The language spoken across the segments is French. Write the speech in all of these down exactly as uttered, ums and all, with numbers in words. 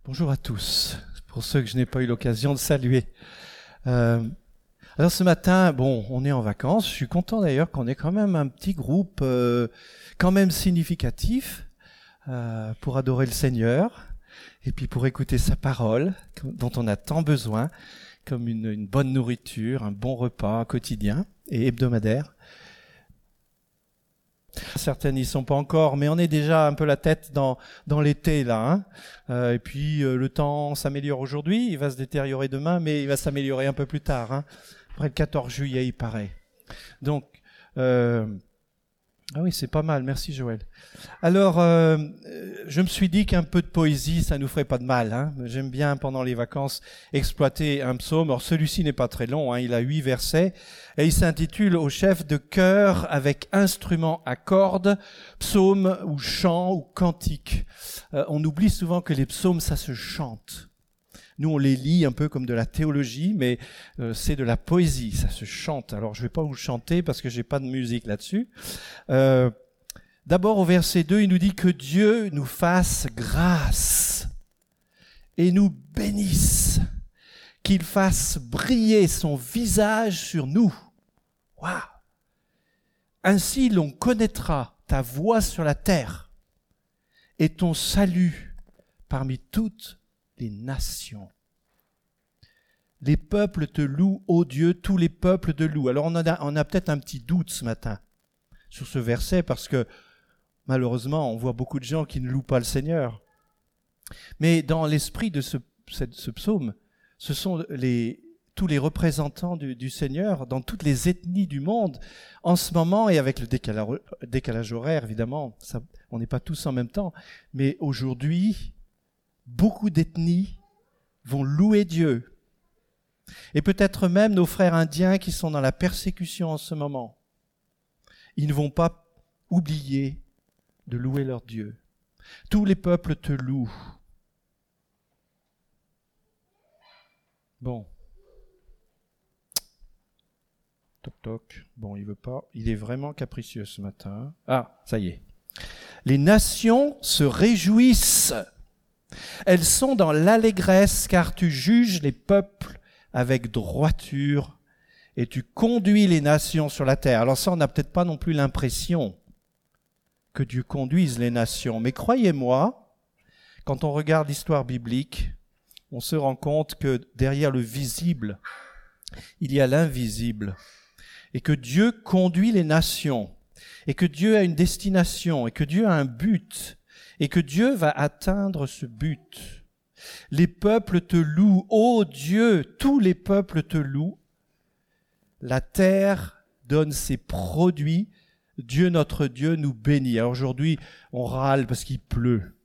Bonjour à tous, pour ceux que je n'ai pas eu l'occasion de saluer. Euh, alors ce matin, bon, on est en vacances, je suis content d'ailleurs qu'on ait quand même un petit groupe euh, quand même significatif euh, pour adorer le Seigneur et puis pour écouter sa parole dont on a tant besoin, comme une, une bonne nourriture, un bon repas quotidien et hebdomadaire. Certains n'y sont pas encore, mais on est déjà un peu la tête dans dans l'été là. Hein euh, et puis euh, le temps s'améliore aujourd'hui, il va se détériorer demain, mais il va s'améliorer un peu plus tard. Hein Après le quatorze juillet, il paraît. Donc, euh, ah oui, c'est pas mal. Merci Joël. Alors, euh, je me suis dit qu'un peu de poésie, ça nous ferait pas de mal. Hein J'aime bien pendant les vacances exploiter un psaume. Alors celui-ci n'est pas très long, hein, il a huit versets et il s'intitule au chef de chœur avec instrument à cordes, psaume ou chant ou cantique. Euh, on oublie souvent que les psaumes, ça se chante. Nous, on les lit un peu comme de la théologie, mais euh, c'est de la poésie, ça se chante. Alors, je ne vais pas vous chanter parce que j'ai pas de musique là-dessus. Euh, d'abord, au verset deux, il nous dit que Dieu nous fasse grâce et nous bénisse, qu'il fasse briller son visage sur nous. Waouh! Ainsi, l'on connaîtra ta voix sur la terre et ton salut parmi toutes les nations. Les peuples te louent, ô Dieu, tous les peuples te louent. Alors on a, on a peut-être un petit doute ce matin sur ce verset parce que malheureusement on voit beaucoup de gens qui ne louent pas le Seigneur. Mais dans l'esprit de ce, ce psaume, ce sont les, tous les représentants du, du Seigneur dans toutes les ethnies du monde en ce moment, et avec le décalage, décalage horaire évidemment, ça, on n'est pas tous en même temps, mais aujourd'hui beaucoup d'ethnies vont louer Dieu. Et peut-être même nos frères indiens qui sont dans la persécution en ce moment. Ils ne vont pas oublier de louer leur Dieu. Tous les peuples te louent. Bon. Toc toc. Bon, il veut pas. Il est vraiment capricieux ce matin. Ah, ça y est. Les nations se réjouissent. Elles sont dans l'allégresse car tu juges les peuples avec droiture et tu conduis les nations sur la terre. Alors ça, on n'a peut-être pas non plus l'impression que Dieu conduise les nations. Mais croyez-moi, quand on regarde l'histoire biblique, on se rend compte que derrière le visible, il y a l'invisible. Et que Dieu conduit les nations. Et que Dieu a une destination. Et que Dieu a un but. Et que Dieu va atteindre ce but. Les peuples te louent, ô Dieu, tous les peuples te louent. La terre donne ses produits, Dieu notre Dieu nous bénit. Alors aujourd'hui, on râle parce qu'il pleut.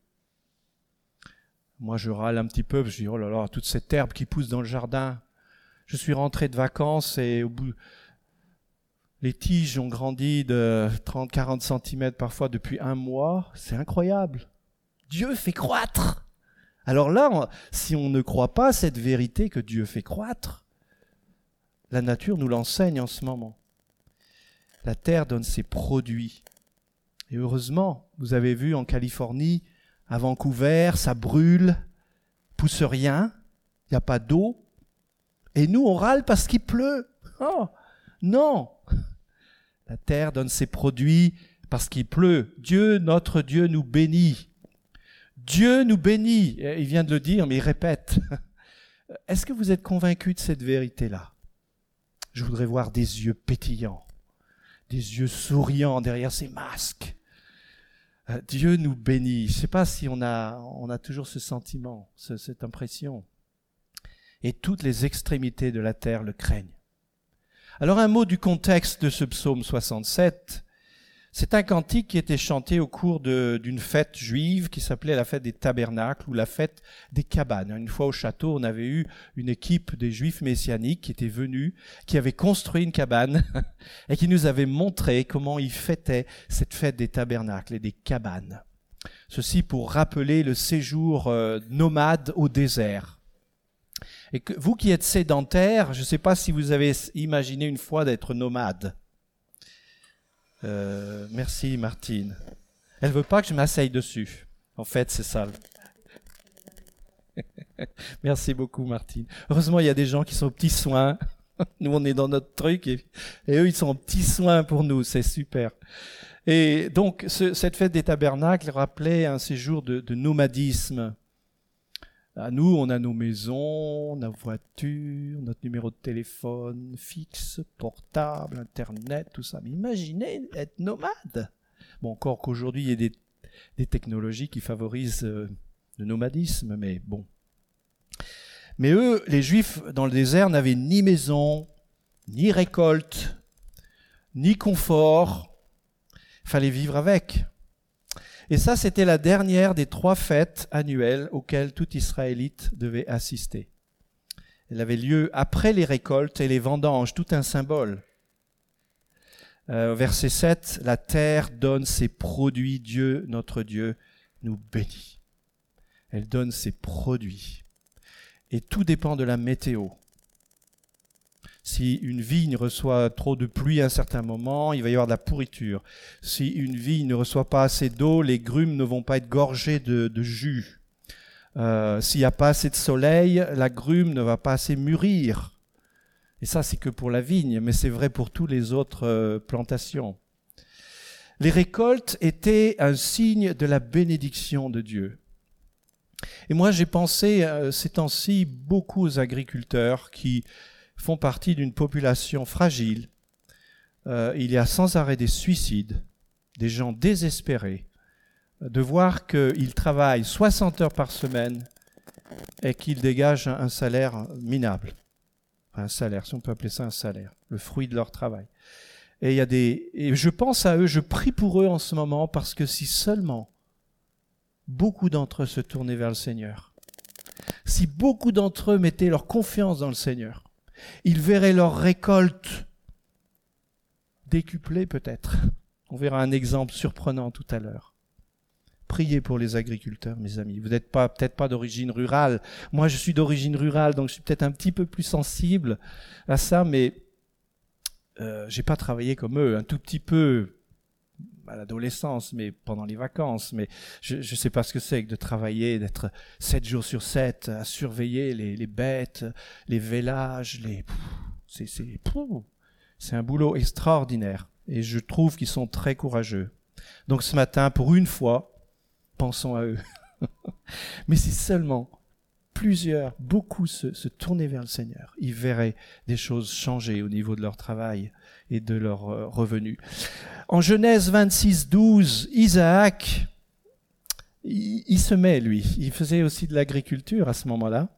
Moi, je râle un petit peu, parce que je dis, oh là là, toute cette herbe qui pousse dans le jardin. Je suis rentré de vacances et au bout, les tiges ont grandi de trente à quarante centimètres parfois depuis un mois. C'est incroyable. Dieu fait croître. Alors là, on, si on ne croit pas cette vérité que Dieu fait croître, la nature nous l'enseigne en ce moment. La terre donne ses produits. Et heureusement, vous avez vu en Californie, à Vancouver, ça brûle, pousse rien, il n'y a pas d'eau. Et nous, on râle parce qu'il pleut. Oh, non! La terre donne ses produits parce qu'il pleut. Dieu, notre Dieu, nous bénit. Dieu nous bénit. Il vient de le dire, mais il répète. Est-ce que vous êtes convaincus de cette vérité-là? Je voudrais voir des yeux pétillants, des yeux souriants derrière ces masques. Dieu nous bénit. Je ne sais pas si on a, on a toujours ce sentiment, ce, cette impression. Et toutes les extrémités de la terre le craignent. Alors un mot du contexte de ce psaume soixante-sept. C'est un cantique qui était chanté au cours de, d'une fête juive qui s'appelait la fête des tabernacles ou la fête des cabanes. Une fois au château, on avait eu une équipe des juifs messianiques qui étaient venus, qui avaient construit une cabane et qui nous avaient montré comment ils fêtaient cette fête des tabernacles et des cabanes. Ceci pour rappeler le séjour euh, nomade au désert. Et que vous qui êtes sédentaires, je ne sais pas si vous avez imaginé une fois d'être nomade. Euh, merci Martine. Elle veut pas que je m'asseye dessus. En fait, c'est ça. Merci beaucoup, Martine. Heureusement, il y a des gens qui sont aux petits soins. Nous, on est dans notre truc et, et eux, ils sont aux petits soins pour nous. C'est super. Et donc, ce, cette fête des tabernacles rappelait un séjour de, de nomadisme. À nous, on a nos maisons, nos voitures, notre numéro de téléphone fixe, portable, Internet, tout ça. Mais imaginez être nomade. Bon, encore qu'aujourd'hui, il y ait des, des technologies qui favorisent euh, le nomadisme, mais bon. Mais eux, les Juifs dans le désert, n'avaient ni maison, ni récolte, ni confort. Il fallait vivre avec. Et ça, c'était la dernière des trois fêtes annuelles auxquelles tout Israélite devait assister. Elle avait lieu après les récoltes et les vendanges, tout un symbole. Euh, verset sept, la terre donne ses produits, Dieu, notre Dieu, nous bénit. Elle donne ses produits. Et tout dépend de la météo. Si une vigne reçoit trop de pluie à un certain moment, il va y avoir de la pourriture. Si une vigne ne reçoit pas assez d'eau, les grumes ne vont pas être gorgées de, de jus. Euh, s'il n'y a pas assez de soleil, la grume ne va pas assez mûrir. Et ça, c'est que pour la vigne, mais c'est vrai pour toutes les autres euh, plantations. Les récoltes étaient un signe de la bénédiction de Dieu. Et moi, j'ai pensé euh, ces temps-ci beaucoup aux agriculteurs qui font partie d'une population fragile. Euh, il y a sans arrêt des suicides, des gens désespérés, de voir qu'ils travaillent soixante heures par semaine et qu'ils dégagent un, un salaire minable. Enfin, un salaire, si on peut appeler ça un salaire, le fruit de leur travail. Et, il y a des, et je pense à eux, je prie pour eux en ce moment, parce que si seulement beaucoup d'entre eux se tournaient vers le Seigneur, si beaucoup d'entre eux mettaient leur confiance dans le Seigneur, ils verraient leur récolte décuplée peut-être. On verra un exemple surprenant tout à l'heure. Priez pour les agriculteurs, mes amis. Vous n'êtes pas, peut-être pas d'origine rurale. Moi, je suis d'origine rurale, donc je suis peut-être un petit peu plus sensible à ça, mais euh, j'ai pas travaillé comme eux, un tout petit peu à l'adolescence, mais pendant les vacances. Mais je ne sais pas ce que c'est que de travailler, d'être sept jours sur sept à surveiller les, les bêtes, les vélages, les. C'est, c'est, c'est un boulot extraordinaire. Et je trouve qu'ils sont très courageux. Donc ce matin, pour une fois, pensons à eux. Mais si seulement plusieurs, beaucoup se, se tournaient vers le Seigneur, ils verraient des choses changer au niveau de leur travail et de leurs euh, revenus. En Genèse vingt-six, douze, Isaac, il, il semait, lui. Il faisait aussi de l'agriculture à ce moment-là.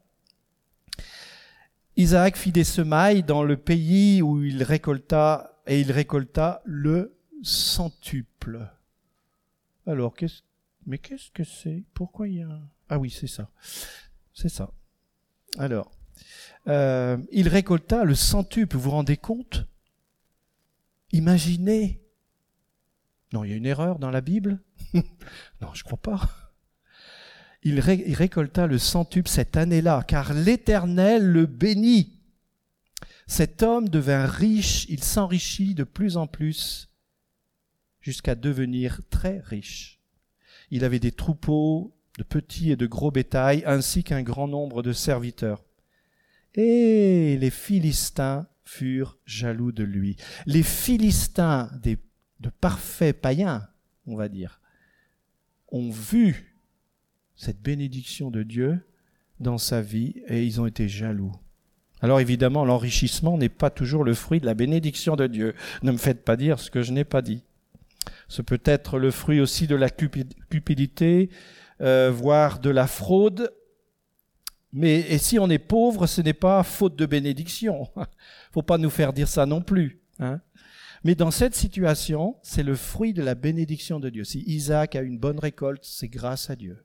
Isaac fit des semailles dans le pays où il récolta, et il récolta le centuple. Alors, qu'est-ce, mais qu'est-ce que c'est? Pourquoi il y a un... Ah oui, c'est ça. C'est ça. Alors, euh, il récolta le centuple, vous vous rendez compte? Imaginez. Non, il y a une erreur dans la Bible? Non, je crois pas. Il, ré, il récolta le centuple cette année-là, car l'Éternel le bénit. Cet homme devint riche, il s'enrichit de plus en plus, jusqu'à devenir très riche. Il avait des troupeaux de petits et de gros bétail, ainsi qu'un grand nombre de serviteurs. Et les Philistins furent jaloux de lui. Les Philistins, des, de parfaits païens, on va dire, ont vu cette bénédiction de Dieu dans sa vie et ils ont été jaloux. Alors évidemment, l'enrichissement n'est pas toujours le fruit de la bénédiction de Dieu. Ne me faites pas dire ce que je n'ai pas dit. Ce peut être le fruit aussi de la cupidité, euh, voire de la fraude. Mais et si on est pauvre, ce n'est pas faute de bénédiction. Faut pas nous faire dire ça non plus. Hein. Mais dans cette situation, c'est le fruit de la bénédiction de Dieu. Si Isaac a une bonne récolte, c'est grâce à Dieu.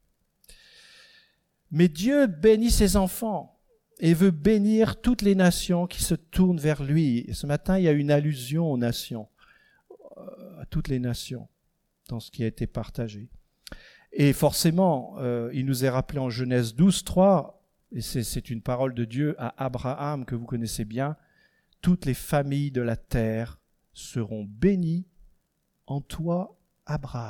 Mais Dieu bénit ses enfants et veut bénir toutes les nations qui se tournent vers lui. Et ce matin, il y a une allusion aux nations, à toutes les nations, dans ce qui a été partagé. Et forcément, euh, il nous est rappelé en Genèse douze, trois, et c'est, c'est une parole de Dieu à Abraham que vous connaissez bien, « Toutes les familles de la terre seront bénies en toi, Abraham. »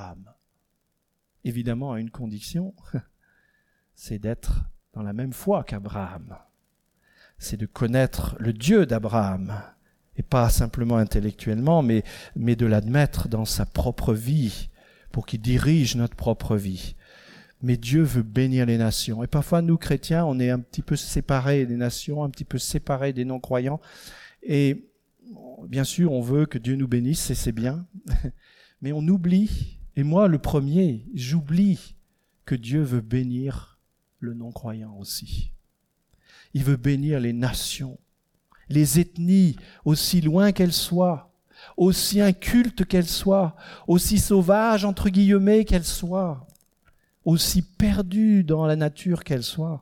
Évidemment, à une condition, c'est d'être dans la même foi qu'Abraham. C'est de connaître le Dieu d'Abraham, et pas simplement intellectuellement, mais, mais de l'admettre dans sa propre vie, pour qu'il dirige notre propre vie. Mais Dieu veut bénir les nations. Et parfois, nous, chrétiens, on est un petit peu séparés des nations, un petit peu séparés des non-croyants. Et bien sûr, on veut que Dieu nous bénisse, et c'est bien. Mais on oublie, et moi le premier, j'oublie que Dieu veut bénir le non-croyant aussi. Il veut bénir les nations, les ethnies, aussi loin qu'elles soient, aussi incultes qu'elles soient, aussi sauvages, entre guillemets, qu'elles soient, aussi perdues dans la nature qu'elles soient.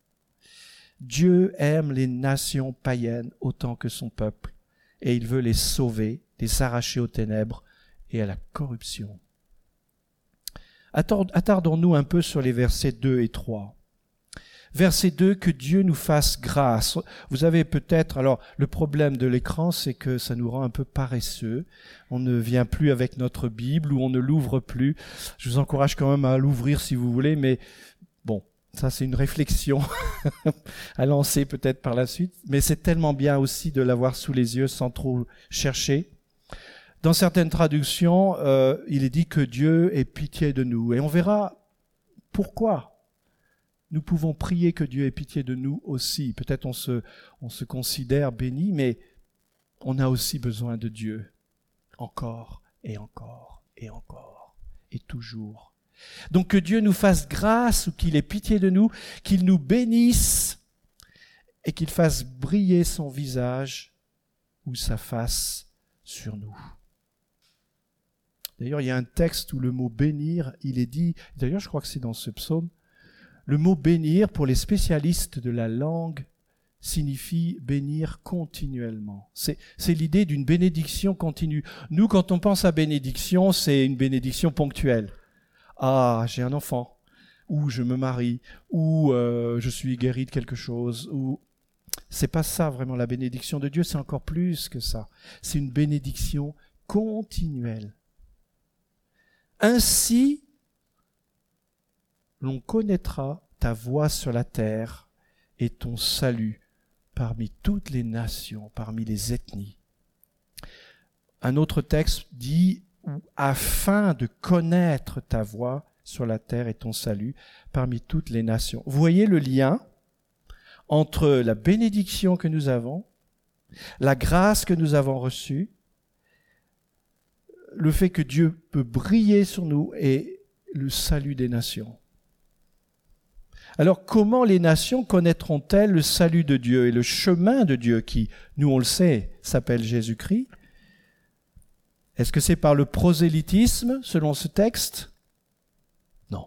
Dieu aime les nations païennes autant que son peuple, et il veut les sauver, les arracher aux ténèbres et à la corruption. Attardons-nous un peu sur les versets deux et trois. Verset deux, que Dieu nous fasse grâce. Vous avez peut-être, alors le problème de l'écran, c'est que ça nous rend un peu paresseux. On ne vient plus avec notre Bible ou on ne l'ouvre plus. Je vous encourage quand même à l'ouvrir si vous voulez, mais bon, ça c'est une réflexion à lancer peut-être par la suite. Mais c'est tellement bien aussi de l'avoir sous les yeux sans trop chercher. Dans certaines traductions, euh, il est dit que Dieu ait pitié de nous. Et on verra pourquoi. Nous pouvons prier que Dieu ait pitié de nous aussi. Peut-être on se, on se considère béni, mais on a aussi besoin de Dieu. Encore et encore et encore et toujours. Donc que Dieu nous fasse grâce ou qu'il ait pitié de nous, qu'il nous bénisse et qu'il fasse briller son visage ou sa face sur nous. D'ailleurs, il y a un texte où le mot bénir, il est dit, d'ailleurs je crois que c'est dans ce psaume, le mot bénir, pour les spécialistes de la langue, signifie bénir continuellement. C'est, c'est l'idée d'une bénédiction continue. Nous, quand on pense à bénédiction, c'est une bénédiction ponctuelle. Ah, j'ai un enfant, ou je me marie, ou euh, je suis guéri de quelque chose, ou... C'est pas ça vraiment la bénédiction de Dieu, c'est encore plus que ça. C'est une bénédiction continuelle. Ainsi, l'on connaîtra ta voix sur la terre et ton salut parmi toutes les nations, parmi les ethnies. Un autre texte dit « afin de connaître ta voix sur la terre et ton salut parmi toutes les nations ». Vous voyez le lien entre la bénédiction que nous avons, la grâce que nous avons reçue, le fait que Dieu peut briller sur nous et le salut des nations. Alors, comment les nations connaîtront-elles le salut de Dieu et le chemin de Dieu qui, nous on le sait, s'appelle Jésus-Christ? Est-ce que c'est par le prosélytisme, selon ce texte? Non.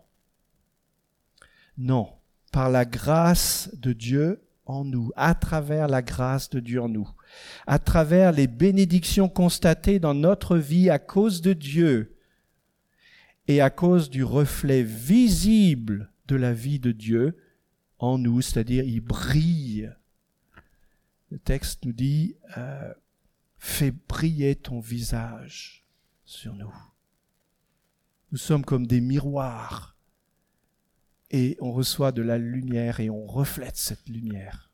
Non. Par la grâce de Dieu en nous, à travers la grâce de Dieu en nous, à travers les bénédictions constatées dans notre vie à cause de Dieu et à cause du reflet visible de la vie de Dieu en nous, c'est-à-dire il brille. Le texte nous dit euh, « Fais briller ton visage sur nous ». Nous sommes comme des miroirs et on reçoit de la lumière et on reflète cette lumière.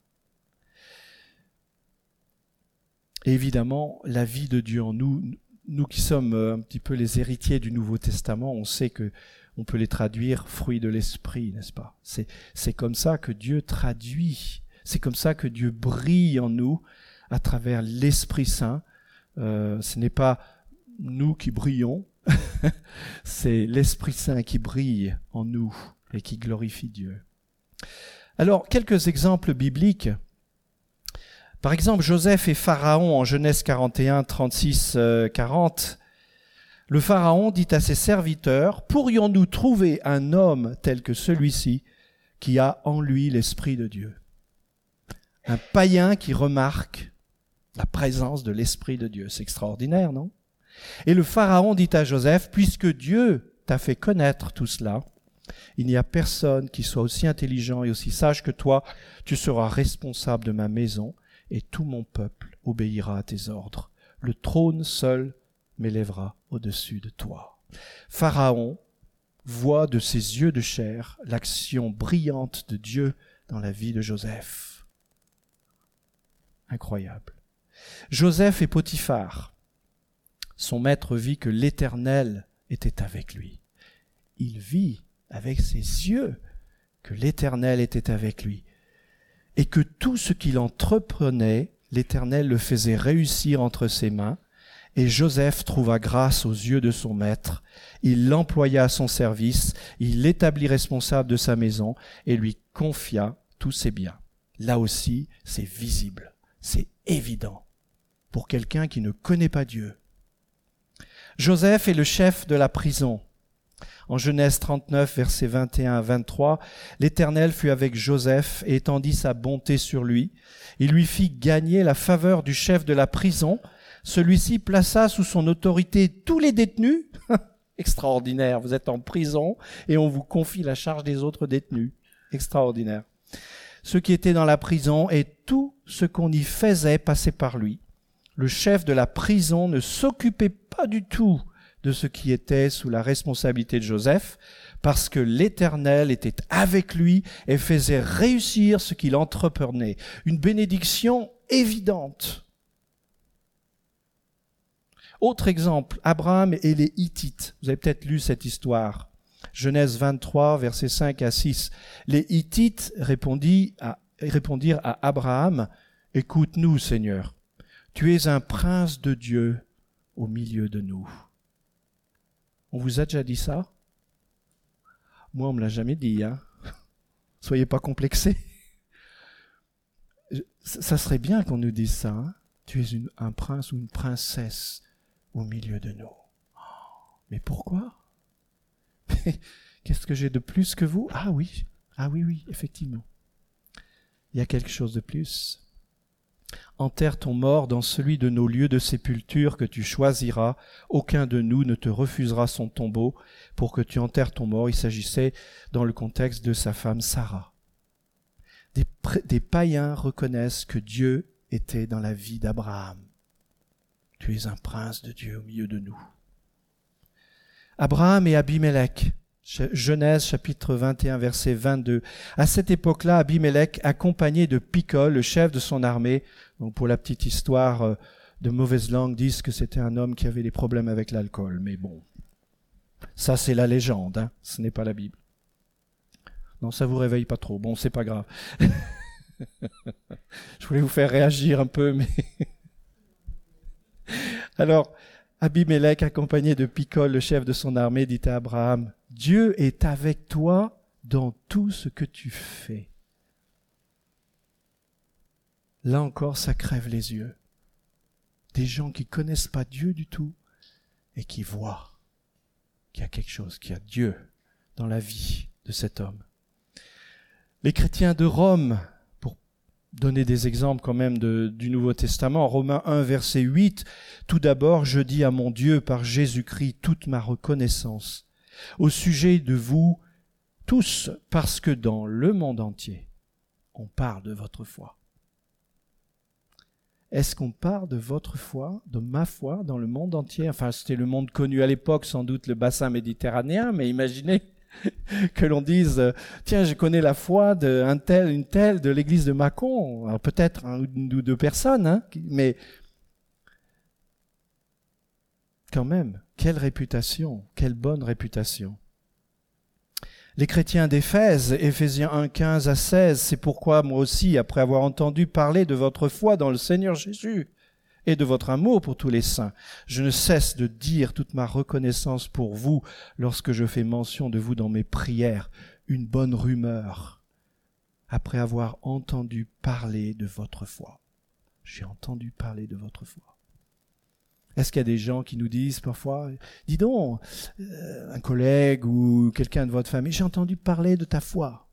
Et évidemment, la vie de Dieu en nous, nous qui sommes un petit peu les héritiers du Nouveau Testament, on sait que on peut les traduire fruits de l'esprit, n'est-ce pas? C'est, c'est comme ça que Dieu traduit, c'est comme ça que Dieu brille en nous à travers l'Esprit Saint. Euh, ce n'est pas nous qui brillons, c'est l'Esprit Saint qui brille en nous et qui glorifie Dieu. Alors, quelques exemples bibliques. Par exemple, Joseph et Pharaon en Genèse quarante et un, trente-six, quarante. Le Pharaon dit à ses serviteurs, « Pourrions-nous trouver un homme tel que celui-ci qui a en lui l'Esprit de Dieu ?» Un païen qui remarque la présence de l'Esprit de Dieu. C'est extraordinaire, non? Et le Pharaon dit à Joseph, « Puisque Dieu t'a fait connaître tout cela, il n'y a personne qui soit aussi intelligent et aussi sage que toi. Tu seras responsable de ma maison et tout mon peuple obéira à tes ordres. Le trône seul m'élèvera au-dessus de toi. » Pharaon voit de ses yeux de chair l'action brillante de Dieu dans la vie de Joseph. Incroyable. Joseph et Potiphar. Son maître vit que l'Éternel était avec lui. Il vit avec ses yeux que l'Éternel était avec lui et que tout ce qu'il entreprenait, l'Éternel le faisait réussir entre ses mains. Et Joseph trouva grâce aux yeux de son maître. Il l'employa à son service, il l'établit responsable de sa maison et lui confia tous ses biens. Là aussi, c'est visible, c'est évident pour quelqu'un qui ne connaît pas Dieu. Joseph est le chef de la prison. En Genèse trente-neuf, versets vingt et un à vingt-trois, l'Éternel fut avec Joseph et étendit sa bonté sur lui. Il lui fit gagner la faveur du chef de la prison. Celui-ci plaça sous son autorité tous les détenus. Extraordinaire, vous êtes en prison et on vous confie la charge des autres détenus. Extraordinaire. Ceux qui étaient dans la prison et tout ce qu'on y faisait passait par lui. Le chef de la prison ne s'occupait pas du tout de ce qui était sous la responsabilité de Joseph, parce que l'Éternel était avec lui et faisait réussir ce qu'il entreprenait. Une bénédiction évidente. Autre exemple, Abraham et les Hittites. Vous avez peut-être lu cette histoire. Genèse vingt-trois, versets cinq à six. Les Hittites répondit à, répondirent à Abraham, « Écoute-nous, Seigneur, tu es un prince de Dieu au milieu de nous. » On vous a déjà dit ça? Moi, on me l'a jamais dit, hein. Soyez pas complexés. Ça serait bien qu'on nous dise ça, hein. Tu es une, un prince ou une princesse au milieu de nous. Mais pourquoi? Qu'est-ce que j'ai de plus que vous? Ah oui, ah oui, oui, effectivement. Il y a quelque chose de plus. Enterre ton mort dans celui de nos lieux de sépulture que tu choisiras. Aucun de nous ne te refusera son tombeau pour que tu enterres ton mort. Il s'agissait dans le contexte de sa femme Sarah. Des, des païens reconnaissent que Dieu était dans la vie d'Abraham. Tu es un prince de Dieu au milieu de nous. Abraham et Abimelech, Genèse chapitre vingt et un, verset vingt-deux. À cette époque-là, Abimelech, accompagné de Picol, le chef de son armée, donc pour la petite histoire, de mauvaise langue, disent que c'était un homme qui avait des problèmes avec l'alcool. Mais bon, ça c'est la légende, hein, ce n'est pas la Bible. Non, ça vous réveille pas trop. Bon, c'est pas grave. Je voulais vous faire réagir un peu, mais... Alors, Abimelech, accompagné de Picol, le chef de son armée, dit à Abraham, « Dieu est avec toi dans tout ce que tu fais. » Là encore, ça crève les yeux. Des gens qui connaissent pas Dieu du tout et qui voient qu'il y a quelque chose, qu'il y a Dieu dans la vie de cet homme. Les chrétiens de Rome, pour donner des exemples quand même de, du Nouveau Testament, Romains un, verset huit, « Tout d'abord, je dis à mon Dieu par Jésus-Christ toute ma reconnaissance au sujet de vous tous, parce que dans le monde entier, on parle de votre foi. » Est-ce qu'on parle de votre foi, de ma foi, dans le monde entier? Enfin, c'était le monde connu à l'époque, sans doute le bassin méditerranéen, mais imaginez que l'on dise « Tiens, je connais la foi d'un tel, une telle de l'église de Mâcon. » Alors peut-être un ou deux personnes, hein, mais quand même, quelle réputation, quelle bonne réputation. Les chrétiens d'Éphèse, Éphésiens un, quinze à seize, c'est pourquoi moi aussi, après avoir entendu parler de votre foi dans le Seigneur Jésus et de votre amour pour tous les saints, je ne cesse de dire toute ma reconnaissance pour vous lorsque je fais mention de vous dans mes prières, une bonne rumeur, après avoir entendu parler de votre foi. J'ai entendu parler de votre foi. Est-ce qu'il y a des gens qui nous disent parfois, dis donc, euh, un collègue ou quelqu'un de votre famille, j'ai entendu parler de ta foi.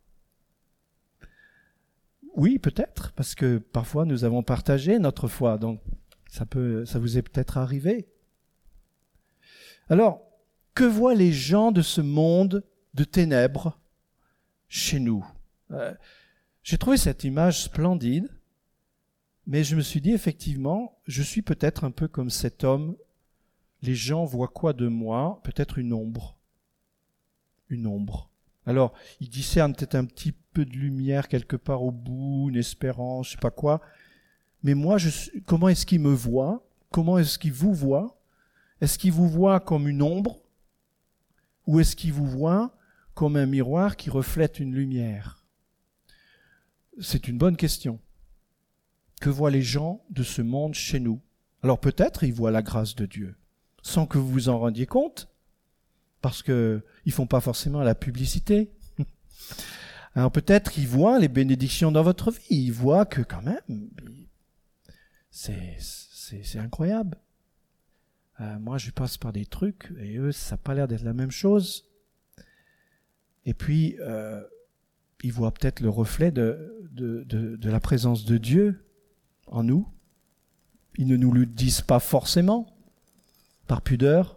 Oui, peut-être, parce que parfois nous avons partagé notre foi, donc ça peut, ça vous est peut-être arrivé. Alors, que voient les gens de ce monde de ténèbres chez nous? euh, J'ai trouvé cette image splendide. Mais je me suis dit, effectivement, je suis peut-être un peu comme cet homme. Les gens voient quoi de moi? Peut-être une ombre. Une ombre. Alors, il discerne peut-être un petit peu de lumière quelque part au bout, une espérance, je sais pas quoi. Mais moi, je, comment est-ce qu'il me voit? Comment est-ce qu'il vous voit? Est-ce qu'il vous voit comme une ombre? Ou est-ce qu'il vous voit comme un miroir qui reflète une lumière? C'est une bonne question. Que voient les gens de ce monde chez nous? Alors peut-être ils voient la grâce de Dieu, sans que vous vous en rendiez compte, parce qu'ils ne font pas forcément la publicité. Alors peut-être ils voient les bénédictions dans votre vie, ils voient que quand même, c'est, c'est, c'est incroyable. Euh, moi je passe par des trucs, et eux ça n'a pas l'air d'être la même chose. Et puis, euh, ils voient peut-être le reflet de, de, de, de la présence de Dieu en nous. Ils ne nous le disent pas forcément, par pudeur.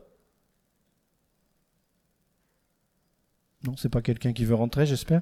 Non, c'est pas quelqu'un qui veut rentrer, j'espère.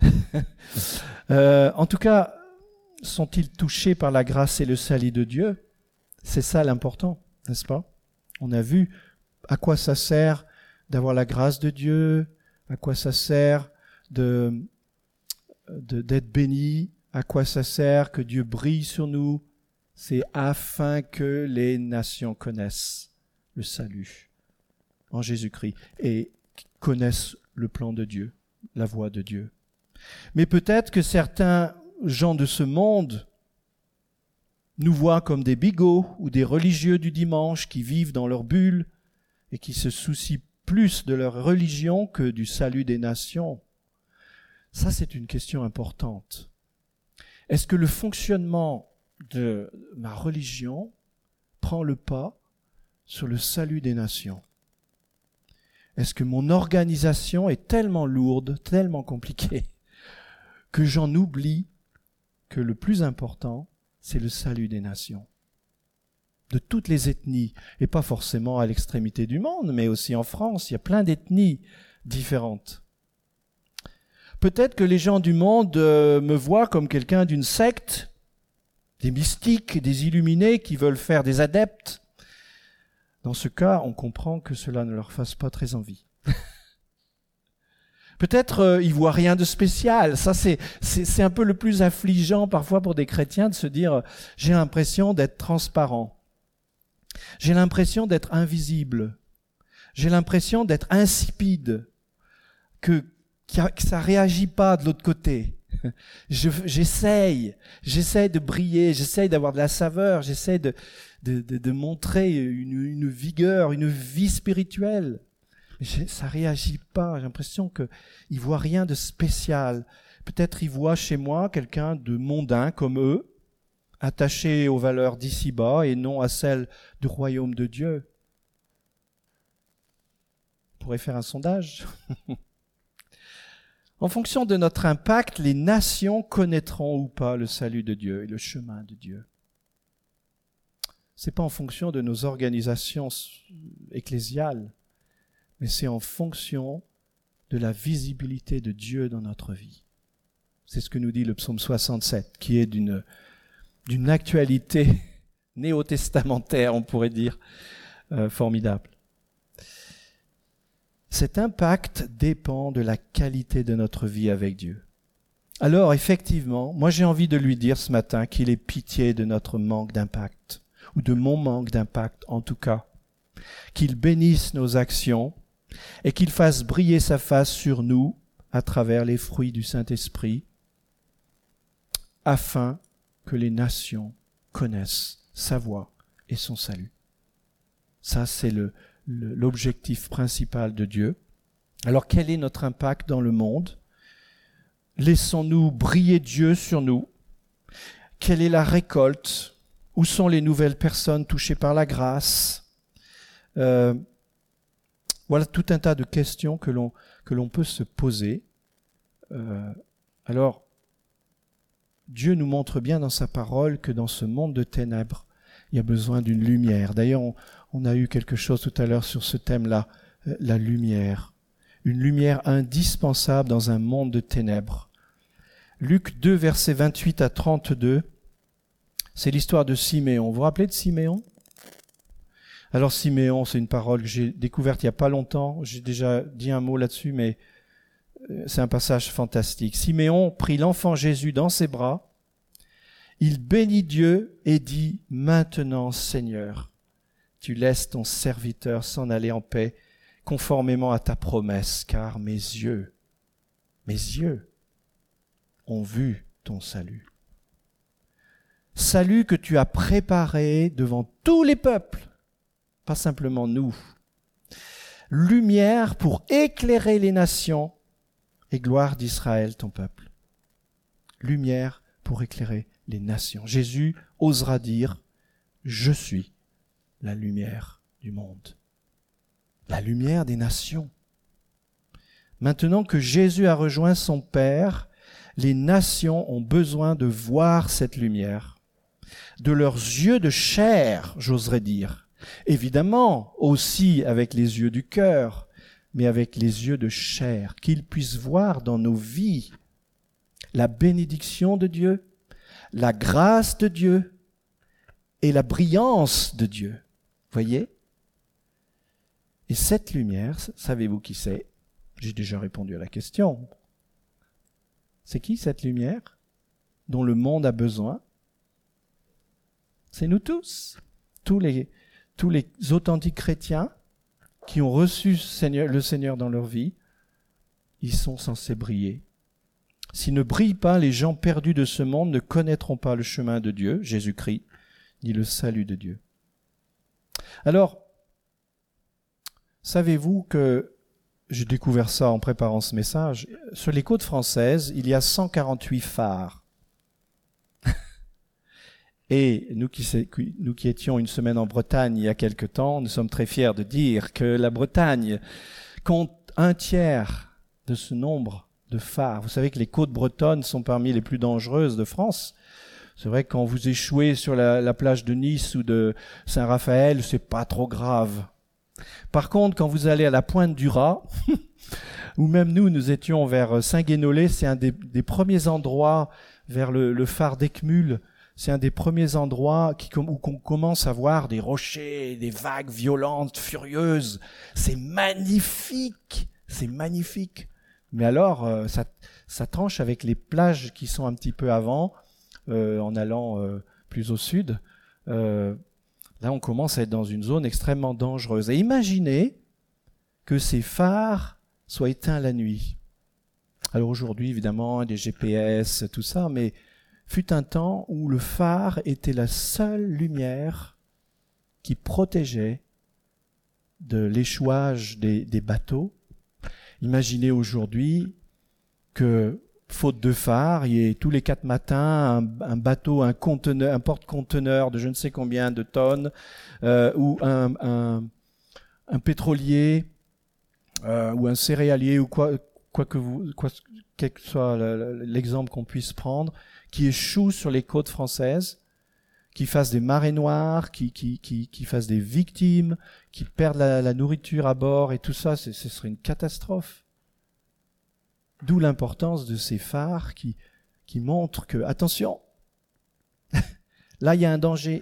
euh, en tout cas, sont-ils touchés par la grâce et le salut de Dieu? C'est ça l'important, n'est-ce pas? On a vu à quoi ça sert d'avoir la grâce de Dieu, à quoi ça sert de, de, d'être béni, à quoi ça sert que Dieu brille sur nous. C'est afin que les nations connaissent le salut en Jésus-Christ et connaissent le plan de Dieu, la voie de Dieu. Mais peut-être que certains gens de ce monde nous voient comme des bigots ou des religieux du dimanche qui vivent dans leur bulle et qui se soucient plus de leur religion que du salut des nations. Ça, c'est une question importante. Est-ce que le fonctionnement de ma religion prend le pas sur le salut des nations? Est-ce que mon organisation est tellement lourde, tellement compliquée, que j'en oublie que le plus important, c'est le salut des nations? De toutes les ethnies, et pas forcément à l'extrémité du monde, mais aussi en France, il y a plein d'ethnies différentes. Peut-être que les gens du monde euh, me voient comme quelqu'un d'une secte, des mystiques, des illuminés qui veulent faire des adeptes. Dans ce cas, on comprend que cela ne leur fasse pas très envie. Peut-être euh, ils voient rien de spécial. Ça, c'est, c'est, c'est un peu le plus affligeant parfois pour des chrétiens de se dire euh, « j'ai l'impression d'être transparent, j'ai l'impression d'être invisible, j'ai l'impression d'être insipide, que, que ça réagit pas de l'autre côté. » Je, j'essaye, j'essaye de briller, j'essaye d'avoir de la saveur, j'essaye de, de, de, de montrer une, une vigueur, une vie spirituelle. Mais ça réagit pas, j'ai l'impression qu'ils ne voient rien de spécial. Peut-être ils voient chez moi quelqu'un de mondain comme eux, attaché aux valeurs d'ici-bas et non à celles du royaume de Dieu. On pourrait faire un sondage. En fonction de notre impact, les nations connaîtront ou pas le salut de Dieu et le chemin de Dieu. C'est pas en fonction de nos organisations ecclésiales, mais c'est en fonction de la visibilité de Dieu dans notre vie. C'est ce que nous dit le psaume soixante-sept, qui est d'une, d'une actualité néo-testamentaire, on pourrait dire, euh, formidable. Cet impact dépend de la qualité de notre vie avec Dieu. Alors, effectivement, moi j'ai envie de lui dire ce matin qu'il ait pitié de notre manque d'impact, ou de mon manque d'impact en tout cas, qu'il bénisse nos actions et qu'il fasse briller sa face sur nous à travers les fruits du Saint-Esprit, afin que les nations connaissent sa voie et son salut. Ça, c'est le l'objectif principal de Dieu. Alors quel est notre impact dans le monde? Laissons-nous briller Dieu sur nous? Quelle est la récolte? Où sont les nouvelles personnes touchées par la grâce? euh, Voilà tout un tas de questions que l'on, que l'on peut se poser. Euh, alors, Dieu nous montre bien dans sa parole que dans ce monde de ténèbres, il y a besoin d'une lumière. D'ailleurs, on, on a eu quelque chose tout à l'heure sur ce thème-là, euh, la lumière. Une lumière indispensable dans un monde de ténèbres. Luc deux, versets vingt-huit à trente-deux, c'est l'histoire de Siméon. Vous vous rappelez de Siméon? Alors Siméon, c'est une parole que j'ai découverte il n'y a pas longtemps. J'ai déjà dit un mot là-dessus, mais c'est un passage fantastique. Siméon prit l'enfant Jésus dans ses bras, il bénit Dieu et dit « Maintenant, Seigneur, tu laisses ton serviteur s'en aller en paix, conformément à ta promesse, car mes yeux, mes yeux ont vu ton salut. Salut que tu as préparé devant tous les peuples, pas simplement nous. Lumière pour éclairer les nations et gloire d'Israël, ton peuple. Lumière pour éclairer les nations. Jésus osera dire « Je suis la lumière du monde ». La lumière des nations. Maintenant que Jésus a rejoint son Père, les nations ont besoin de voir cette lumière, de leurs yeux de chair, j'oserais dire. Évidemment, aussi avec les yeux du cœur, mais avec les yeux de chair, qu'ils puissent voir dans nos vies la bénédiction de Dieu, la grâce de Dieu et la brillance de Dieu. Voyez ? Et cette lumière, savez-vous qui c'est ? J'ai déjà répondu à la question. C'est qui cette lumière dont le monde a besoin ? C'est nous tous. Tous les, tous les authentiques chrétiens qui ont reçu Seigneur, le Seigneur dans leur vie, ils sont censés briller. S'ils ne brillent pas, les gens perdus de ce monde ne connaîtront pas le chemin de Dieu, Jésus-Christ, ni le salut de Dieu. Alors, savez-vous que, j'ai découvert ça en préparant ce message, sur les côtes françaises, il y a cent quarante-huit phares. Et nous qui, nous qui étions une semaine en Bretagne il y a quelque temps, nous sommes très fiers de dire que la Bretagne compte un tiers de ce nombre de phares. Vous savez que les côtes bretonnes sont parmi les plus dangereuses de France. C'est vrai que quand vous échouez sur la, la plage de Nice ou de Saint-Raphaël, c'est pas trop grave. Par contre, quand vous allez à la pointe du Raz, ou même nous, nous étions vers Saint-Guénolé, c'est un des, des premiers endroits vers le, le phare d'Eckmühl, c'est un des premiers endroits qui, où on commence à voir des rochers, des vagues violentes, furieuses. C'est magnifique, c'est magnifique. Mais alors, ça, ça tranche avec les plages qui sont un petit peu avant, euh, en allant euh, plus au sud. Euh, Là, on commence à être dans une zone extrêmement dangereuse. Et imaginez que ces phares soient éteints la nuit. Alors aujourd'hui, évidemment, des G P S, tout ça, mais fut un temps où le phare était la seule lumière qui protégeait de l'échouage des, des bateaux. Imaginez aujourd'hui que, faute de phare, il y ait tous les quatre matins un, un bateau, un conteneur, un porte-conteneur de je ne sais combien de tonnes, euh, ou un, un, un pétrolier, euh, ou un céréalier, ou quoi, quoi que vous, quoi, quel que soit l'exemple qu'on puisse prendre, qui échoue sur les côtes françaises, qui fasse des marées noires, qui, qui, qui, qui fasse des victimes, qui perdent la, la nourriture à bord, et tout ça, ce serait une catastrophe. D'où l'importance de ces phares qui, qui montrent que, attention, là il y a un danger.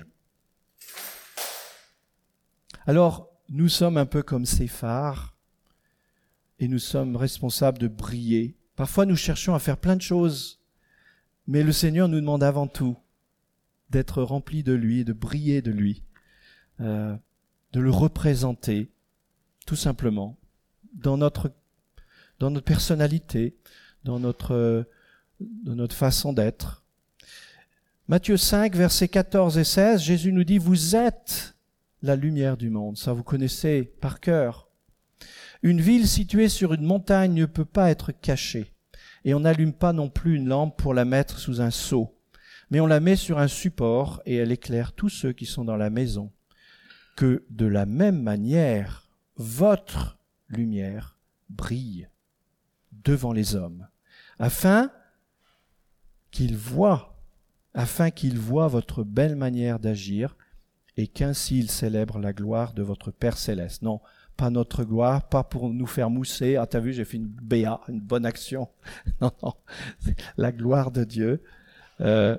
Alors, nous sommes un peu comme ces phares et nous sommes responsables de briller. Parfois nous cherchons à faire plein de choses, mais le Seigneur nous demande avant tout d'être remplis de lui, de briller de lui, euh, de le représenter, tout simplement, dans notre dans notre personnalité, dans notre, dans notre façon d'être. Matthieu cinq, versets quatorze et seize, Jésus nous dit « Vous êtes la lumière du monde ». Ça, vous connaissez par cœur. Une ville située sur une montagne ne peut pas être cachée. Et on n'allume pas non plus une lampe pour la mettre sous un seau. Mais on la met sur un support et elle éclaire tous ceux qui sont dans la maison. Que de la même manière, votre lumière brille devant les hommes, afin qu'ils voient, afin qu'ils voient votre belle manière d'agir, et qu'ainsi ils célèbrent la gloire de votre Père céleste. Non, pas notre gloire, pas pour nous faire mousser. Ah, t'as vu, j'ai fait une B A, une bonne action. Non, non, c'est la gloire de Dieu, euh,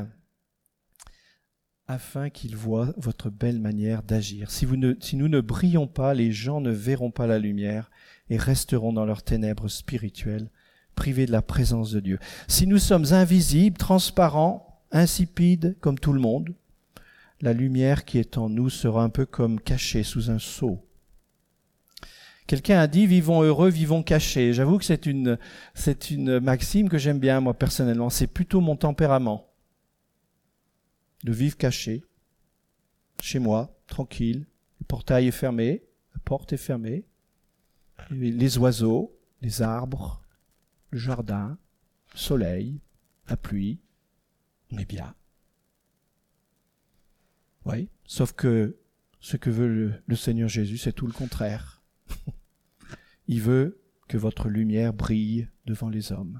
afin qu'ils voient votre belle manière d'agir. Si vous ne, si nous ne brillons pas, les gens ne verront pas la lumière et resteront dans leurs ténèbres spirituelles, privés de la présence de Dieu. Si nous sommes invisibles, transparents, insipides comme tout le monde, la lumière qui est en nous sera un peu comme cachée sous un seau. Quelqu'un a dit « vivons heureux, vivons cachés ». J'avoue que c'est une, c'est une maxime que j'aime bien, moi, personnellement. C'est plutôt mon tempérament de vivre caché, chez moi, tranquille. Le portail est fermé, la porte est fermée. Les oiseaux, les arbres, le jardin, le soleil, la pluie, on est bien. Oui, sauf que ce que veut le, le Seigneur Jésus, c'est tout le contraire. Il veut que votre lumière brille devant les hommes.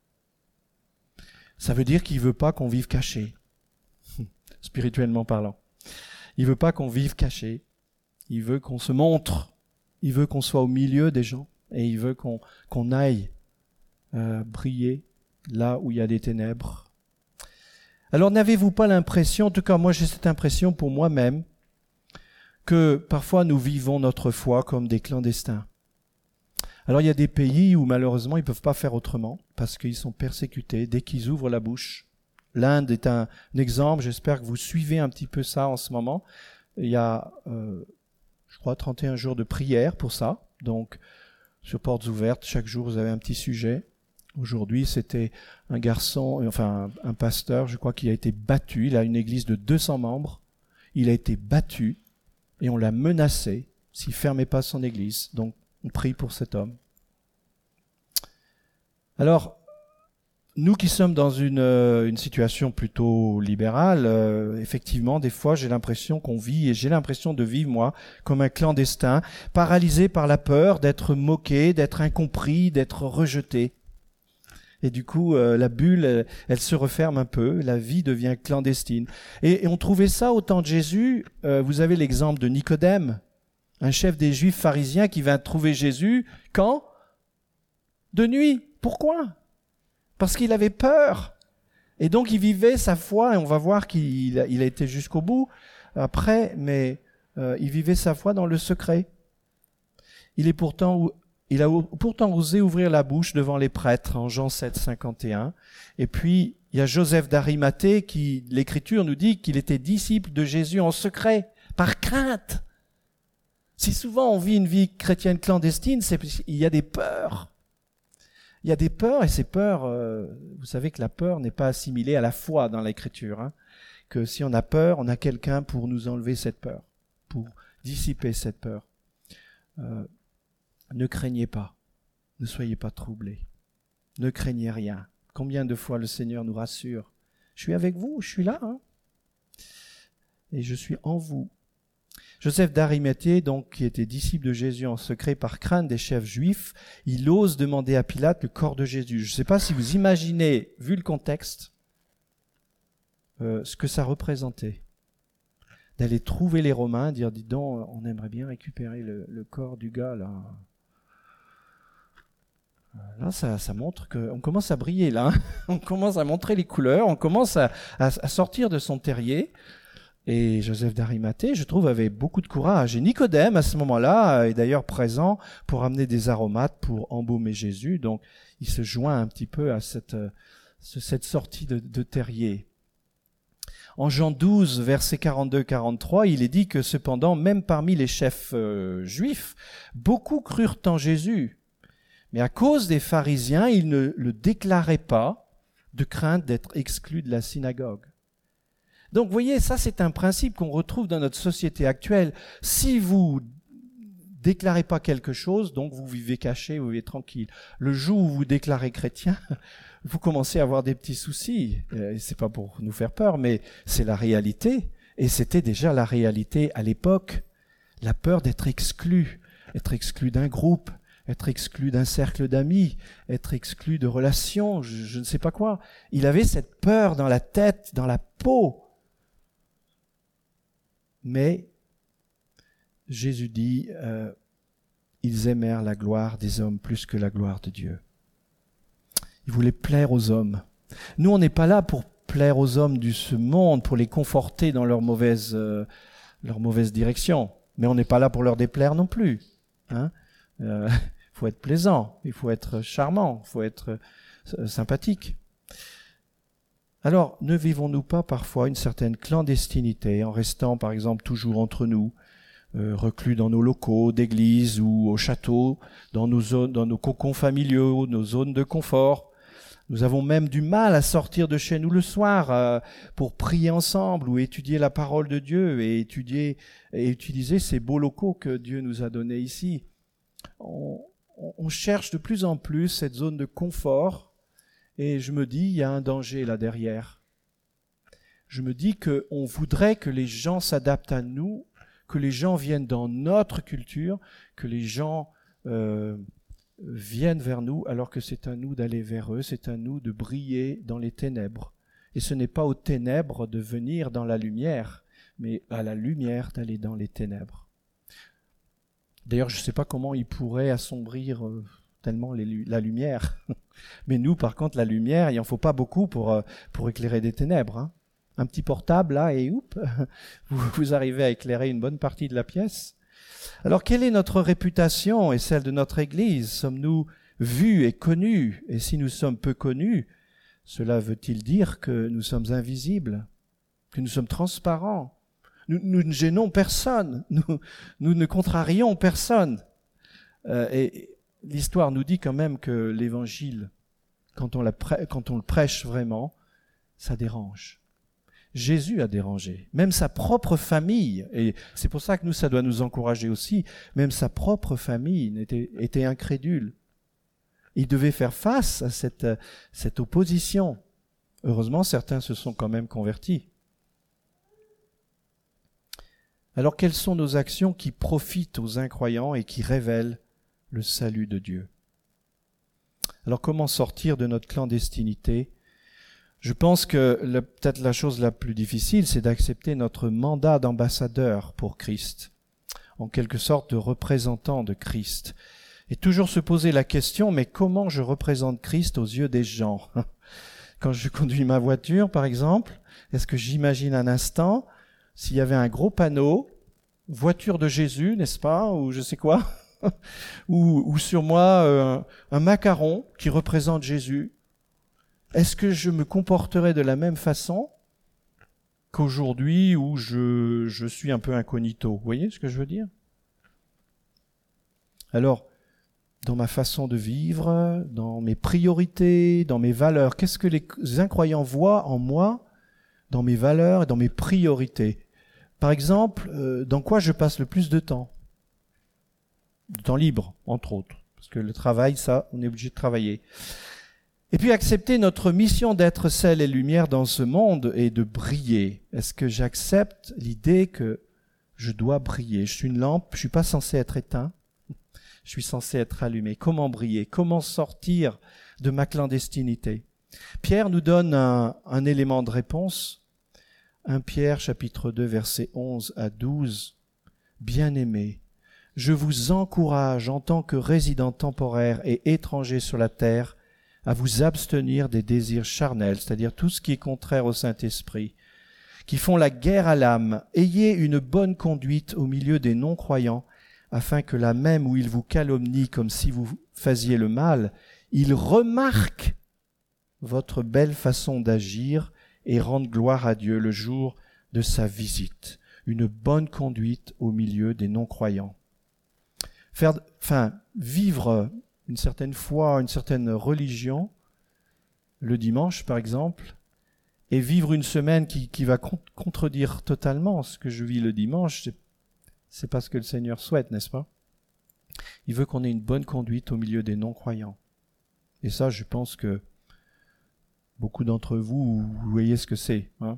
Ça veut dire qu'il ne veut pas qu'on vive caché, spirituellement parlant. Il ne veut pas qu'on vive caché. Il veut qu'on se montre. Il veut qu'on soit au milieu des gens. Et il veut qu'on, qu'on aille euh, briller là où il y a des ténèbres. Alors n'avez-vous pas l'impression, en tout cas moi j'ai cette impression pour moi-même, que parfois nous vivons notre foi comme des clandestins. Alors il y a des pays où malheureusement ils ne peuvent pas faire autrement parce qu'ils sont persécutés dès qu'ils ouvrent la bouche. L'Inde est un, un exemple, j'espère que vous suivez un petit peu ça en ce moment. Il y a, euh, je crois, trente et un jours de prière pour ça. Donc sur Portes Ouvertes, chaque jour vous avez un petit sujet. Aujourd'hui c'était un garçon, enfin un, un pasteur, je crois, qui a été battu. Il a une église de deux cents membres. Il a été battu et on l'a menacé s'il ne fermait pas son église. Donc on prie pour cet homme. Alors, nous qui sommes dans une, euh, une situation plutôt libérale, euh, effectivement, des fois, j'ai l'impression qu'on vit, et j'ai l'impression de vivre, moi, comme un clandestin, paralysé par la peur d'être moqué, d'être incompris, d'être rejeté. Et du coup, euh, la bulle, elle, elle se referme un peu, la vie devient clandestine. Et, et on trouvait ça au temps de Jésus. Euh, vous avez l'exemple de Nicodème, un chef des Juifs pharisiens qui vint trouver Jésus, quand ? De nuit. Pourquoi ? Parce qu'il avait peur. Et donc il vivait sa foi, et on va voir qu'il a, il a été jusqu'au bout après, mais euh, il vivait sa foi dans le secret. Il, est pourtant, il a pourtant osé ouvrir la bouche devant les prêtres en Jean sept, cinquante et un. Et puis il y a Joseph d'Arimathée qui, l'Écriture nous dit qu'il était disciple de Jésus en secret, par crainte. Si souvent on vit une vie chrétienne clandestine, c'est parce qu'il y a des peurs. Il y a des peurs, et ces peurs, euh, vous savez que la peur n'est pas assimilée à la foi dans l'Écriture. Hein, que si on a peur, on a quelqu'un pour nous enlever cette peur, pour dissiper cette peur. Euh, ne craignez pas, ne soyez pas troublés, ne craignez rien. Combien de fois le Seigneur nous rassure ? Je suis avec vous, je suis là, hein, et je suis en vous. Joseph d'Arimathée, donc, qui était disciple de Jésus en secret par crainte des chefs juifs, il ose demander à Pilate le corps de Jésus. Je ne sais pas si vous imaginez, vu le contexte, euh, ce que ça représentait. D'aller trouver les Romains, dire, dis donc, on aimerait bien récupérer le, le corps du gars, là. Là, ça, ça montre qu'on commence à briller, là. Hein. On commence à montrer les couleurs, on commence à, à, à sortir de son terrier. Et Joseph d'Arimathée, je trouve, avait beaucoup de courage. Et Nicodème, à ce moment-là, est d'ailleurs présent pour amener des aromates pour embaumer Jésus. Donc, il se joint un petit peu à cette, cette sortie de, de terrier. En Jean douze, versets quarante-deux quarante-trois, il est dit que cependant, même parmi les chefs euh, juifs, beaucoup crurent en Jésus. Mais à cause des pharisiens, ils ne le déclaraient pas de crainte d'être exclus de la synagogue. Donc, vous voyez, ça, c'est un principe qu'on retrouve dans notre société actuelle. Si vous déclarez pas quelque chose, donc vous vivez caché, vous vivez tranquille. Le jour où vous déclarez chrétien, vous commencez à avoir des petits soucis. Et c'est pas pour nous faire peur, mais c'est la réalité. Et c'était déjà la réalité à l'époque. La peur d'être exclu, être exclu d'un groupe, être exclu d'un cercle d'amis, être exclu de relations, je, je ne sais pas quoi. Il avait cette peur dans la tête, dans la peau. Mais Jésus dit, euh, ils aimèrent la gloire des hommes plus que la gloire de Dieu. Ils voulaient plaire aux hommes. Nous, on n'est pas là pour plaire aux hommes de ce monde, pour les conforter dans leur mauvaise, euh, leur mauvaise direction. Mais on n'est pas là pour leur déplaire non plus. Hein, euh, faut être plaisant, il faut être charmant, il faut être euh, sympathique. Alors, ne vivons-nous pas parfois une certaine clandestinité en restant, par exemple, toujours entre nous, euh, reclus dans nos locaux d'église ou au château, dans nos zones, dans nos cocons familiaux, nos zones de confort? Nous avons même du mal à sortir de chez nous le soir euh, pour prier ensemble ou étudier la parole de Dieu et étudier et utiliser ces beaux locaux que Dieu nous a donnés ici. On, on cherche de plus en plus cette zone de confort. Et je me dis, il y a un danger là derrière. Je me dis qu'on voudrait que les gens s'adaptent à nous, que les gens viennent dans notre culture, que les gens euh, viennent vers nous, alors que c'est à nous d'aller vers eux, c'est à nous de briller dans les ténèbres. Et ce n'est pas aux ténèbres de venir dans la lumière, mais à la lumière d'aller dans les ténèbres. D'ailleurs, je ne sais pas comment ils pourraient assombrir euh, tellement les, la lumière. Mais nous, par contre, la lumière, il n'en faut pas beaucoup pour, pour éclairer des ténèbres. Hein. Un petit portable, là, et oups, vous, vous arrivez à éclairer une bonne partie de la pièce. Alors, quelle est notre réputation et celle de notre Église? Sommes-nous vus et connus? Et si nous sommes peu connus, cela veut-il dire que nous sommes invisibles, que nous sommes transparents? Nous, nous ne gênons personne, nous, nous ne contrarions personne. Euh, et l'histoire nous dit quand même que l'Évangile, quand on, la prê- quand on le prêche vraiment, ça dérange. Jésus a dérangé, même sa propre famille, et c'est pour ça que nous, ça doit nous encourager aussi, même sa propre famille était, était incrédule. Il devait faire face à cette, cette opposition. Heureusement, certains se sont quand même convertis. Alors, quelles sont nos actions qui profitent aux incroyants et qui révèlent le salut de Dieu? Alors, comment sortir de notre clandestinité? Je pense que le, peut-être la chose la plus difficile, c'est d'accepter notre mandat d'ambassadeur pour Christ, en quelque sorte de représentant de Christ. Et toujours se poser la question, mais comment je représente Christ aux yeux des gens? Quand je conduis ma voiture, par exemple, est-ce que j'imagine un instant s'il y avait un gros panneau, voiture de Jésus, n'est-ce pas, ou je sais quoi, ou, ou sur moi euh, un macaron qui représente Jésus? Est-ce que je me comporterais de la même façon qu'aujourd'hui où je, je suis un peu incognito? Vous voyez ce que je veux dire? Alors, dans ma façon de vivre, dans mes priorités, dans mes valeurs, qu'est-ce que les incroyants voient en moi, dans mes valeurs et dans mes priorités? Par exemple, euh, dans quoi je passe le plus de temps? De temps libre, entre autres. Parce que le travail, ça, on est obligé de travailler. Et puis accepter notre mission d'être sel et lumière dans ce monde et de briller. Est-ce que j'accepte l'idée que je dois briller? Je suis une lampe, je suis pas censé être éteint. Je suis censé être allumé. Comment briller? Comment sortir de ma clandestinité? Pierre nous donne un, un élément de réponse. premier Pierre, chapitre deux, versets onze à douze. Bien-aimés, je vous encourage en tant que résidents temporaires et étrangers sur la terre à vous abstenir des désirs charnels, c'est-à-dire tout ce qui est contraire au Saint-Esprit, qui font la guerre à l'âme. Ayez une bonne conduite au milieu des non-croyants, afin que là même où ils vous calomnient comme si vous faisiez le mal, ils remarquent votre belle façon d'agir et rendent gloire à Dieu le jour de sa visite. Une bonne conduite au milieu des non-croyants. Faire, enfin, vivre une certaine foi, une certaine religion, le dimanche par exemple, et vivre une semaine qui, qui va con- contredire totalement ce que je vis le dimanche, c'est, c'est pas ce que le Seigneur souhaite, n'est-ce pas? Il veut qu'on ait une bonne conduite au milieu des non-croyants. Et ça, je pense que beaucoup d'entre vous, vous voyez ce que c'est. Hein?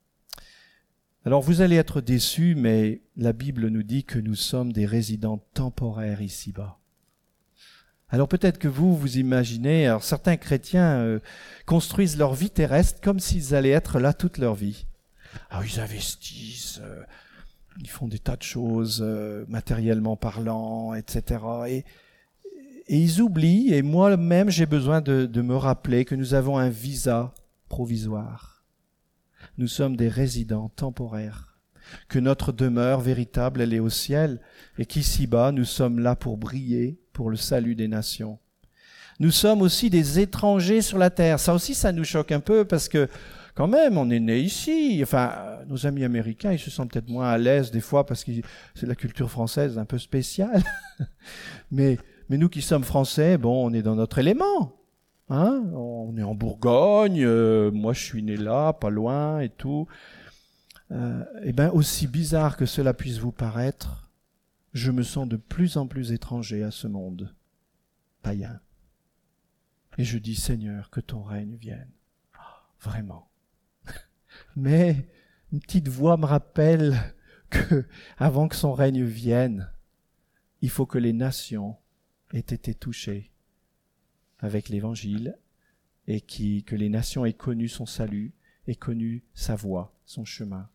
Alors vous allez être déçus, mais la Bible nous dit que nous sommes des résidents temporaires ici-bas. Alors peut-être que vous, vous imaginez, alors certains chrétiens euh, construisent leur vie terrestre comme s'ils allaient être là toute leur vie. Alors ils investissent, euh, ils font des tas de choses, euh, matériellement parlant, et cetera. Et, et ils oublient, et moi-même j'ai besoin de, de me rappeler que nous avons un visa provisoire. Nous sommes des résidents temporaires. que notre demeure véritable, elle est au ciel, et qu'ici-bas, nous sommes là pour briller pour le salut des nations. Nous sommes aussi des étrangers sur la terre. Ça aussi, ça nous choque un peu parce que, quand même, on est né ici. Enfin, nos amis américains, ils se sentent peut-être moins à l'aise des fois parce que c'est la culture française un peu spéciale. mais, mais nous qui sommes français, bon, on est dans notre élément. Hein, on est en Bourgogne, euh, moi je suis né là, pas loin et tout. Euh, et bien, aussi bizarre que cela puisse vous paraître, je me sens de plus en plus étranger à ce monde païen. Et je dis, Seigneur, que ton règne vienne. Vraiment. Mais une petite voix me rappelle que, avant que son règne vienne, il faut que les nations aient été touchées avec l'Évangile et qui, que les nations aient connu son salut, aient connu sa voie, son chemin.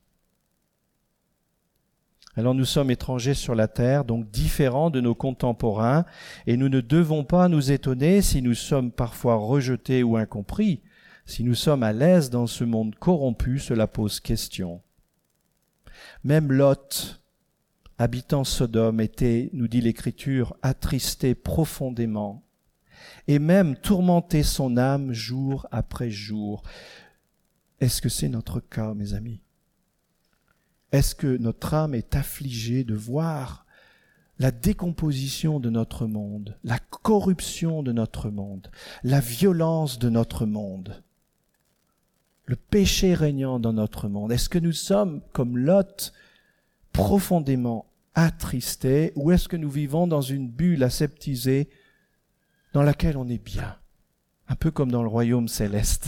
Alors nous sommes étrangers sur la terre, donc différents de nos contemporains, et nous ne devons pas nous étonner si nous sommes parfois rejetés ou incompris. Si nous sommes à l'aise dans ce monde corrompu, cela pose question. Même Lot, habitant Sodome, était, nous dit l'Écriture, attristé profondément, et même tourmenté son âme jour après jour. Est-ce que c'est notre cas, mes amis ? Est-ce que notre âme est affligée de voir la décomposition de notre monde, la corruption de notre monde, la violence de notre monde, le péché régnant dans notre monde? Est-ce que nous sommes, comme Lot, profondément attristés, ou est-ce que nous vivons dans une bulle aseptisée dans laquelle on est bien, un peu comme dans le royaume céleste?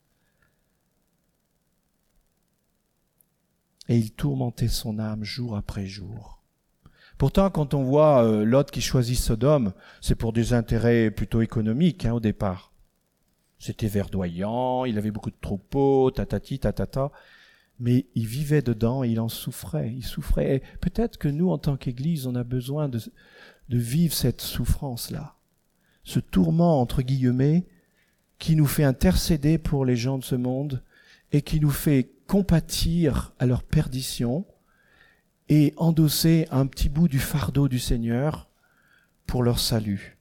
Et il tourmentait son âme jour après jour. Pourtant, quand on voit euh, Lot qui choisit Sodome, c'est pour des intérêts plutôt économiques hein, au départ. C'était verdoyant, il avait beaucoup de troupeaux, tatati, tatata, mais il vivait dedans et il en souffrait, il souffrait. Et peut-être que nous, en tant qu'Église, on a besoin de, de vivre cette souffrance-là, ce tourment, entre guillemets, qui nous fait intercéder pour les gens de ce monde et qui nous fait compatir à leur perdition et endosser un petit bout du fardeau du Seigneur pour leur salut.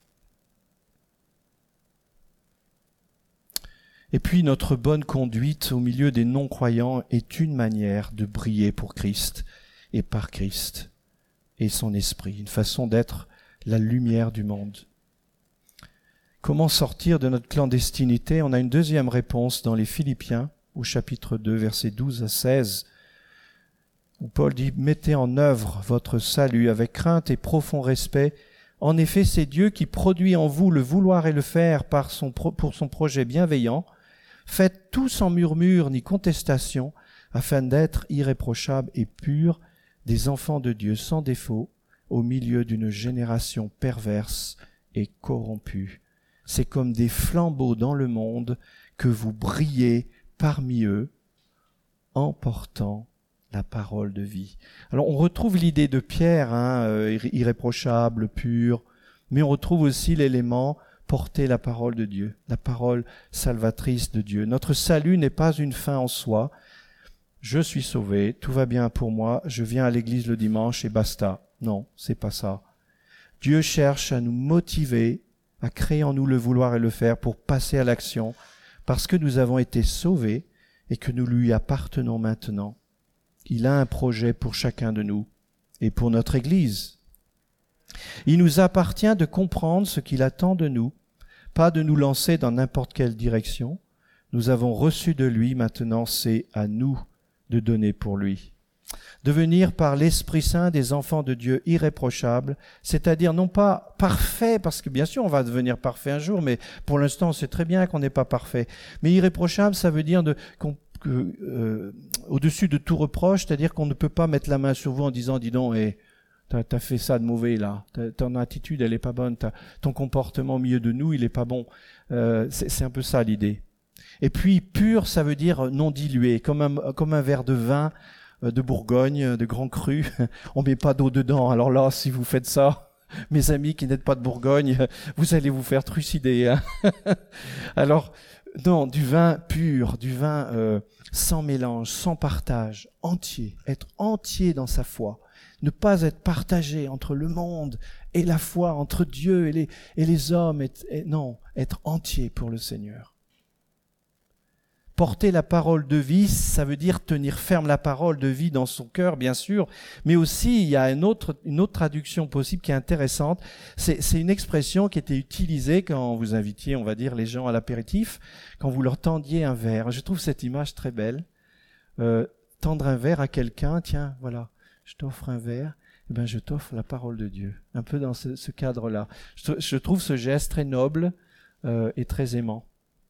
Et puis notre bonne conduite au milieu des non-croyants est une manière de briller pour Christ et par Christ et son esprit, une façon d'être la lumière du monde. Comment sortir de notre clandestinité? On a une deuxième réponse dans les Philippiens, au chapitre deux, versets douze à seize, où Paul dit « Mettez en œuvre votre salut avec crainte et profond respect. En effet, c'est Dieu qui produit en vous le vouloir et le faire par son pro- pour son projet bienveillant. Faites tout sans murmure ni contestation, afin d'être irréprochables et purs, des enfants de Dieu sans défaut, au milieu d'une génération perverse et corrompue. C'est comme des flambeaux dans le monde que vous brillez parmi eux, en portant la parole de vie. » Alors on retrouve l'idée de Pierre, hein, euh, irréprochable, pur, mais on retrouve aussi l'élément porter la parole de Dieu, la parole salvatrice de Dieu. Notre salut n'est pas une fin en soi. Je suis sauvé, tout va bien pour moi, je viens à l'église le dimanche et basta. Non, c'est pas ça. Dieu cherche à nous motiver, à créer en nous le vouloir et le faire pour passer à l'action, parce que nous avons été sauvés et que nous lui appartenons maintenant. Il a un projet pour chacun de nous et pour notre Église. Il nous appartient de comprendre ce qu'il attend de nous, pas de nous lancer dans n'importe quelle direction. Nous avons reçu de lui, maintenant c'est à nous de donner pour lui. Devenir par l'Esprit Saint des enfants de Dieu irréprochables, c'est-à-dire non pas parfaits, parce que bien sûr on va devenir parfait un jour, mais pour l'instant c'est très bien qu'on n'est pas parfait. Mais irréprochable, ça veut dire de, qu'on, que, euh, au-dessus de tout reproche, c'est-à-dire qu'on ne peut pas mettre la main sur vous en disant « dis donc, hey, t'as, t'as fait ça de mauvais là, t'as, ton attitude elle est pas bonne, t'as, ton comportement au milieu de nous il est pas bon euh, ». C'est, c'est un peu ça l'idée. Et puis pur, ça veut dire non dilué, comme un, comme un verre de vin de Bourgogne, de Grand Cru, on met pas d'eau dedans. Alors là, si vous faites ça, mes amis qui n'êtes pas de Bourgogne, vous allez vous faire trucider. Hein. Alors, non, du vin pur, du vin euh, sans mélange, sans partage, entier, être entier dans sa foi, ne pas être partagé entre le monde et la foi, entre Dieu et les, et les hommes, et, et, non, être entier pour le Seigneur. Porter la parole de vie, ça veut dire tenir ferme la parole de vie dans son cœur, bien sûr, mais aussi il y a une autre, une autre traduction possible qui est intéressante. C'est, c'est une expression qui était utilisée quand vous invitiez, on va dire, les gens à l'apéritif, quand vous leur tendiez un verre. Je trouve cette image très belle. Euh, tendre un verre à quelqu'un, tiens, voilà, je t'offre un verre, eh ben je t'offre la parole de Dieu. Un peu dans ce, ce cadre-là. Je, je trouve ce geste très noble euh, et très aimant.